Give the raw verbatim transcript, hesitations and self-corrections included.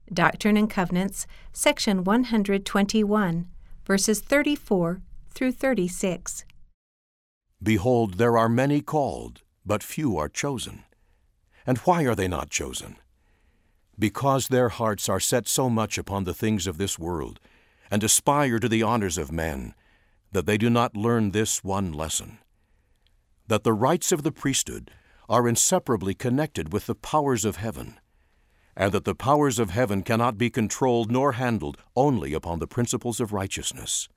Doctrine and Covenants, section one hundred twenty-one, verses thirty-four through thirty-six. Behold, there are many called, but few are chosen. And why are they not chosen? Because their hearts are set so much upon the things of this world, and aspire to the honors of men, that they do not learn this one lesson: that the rights of the priesthood are inseparably connected with the powers of heaven, and that the powers of heaven cannot be controlled nor handled only upon the principles of righteousness.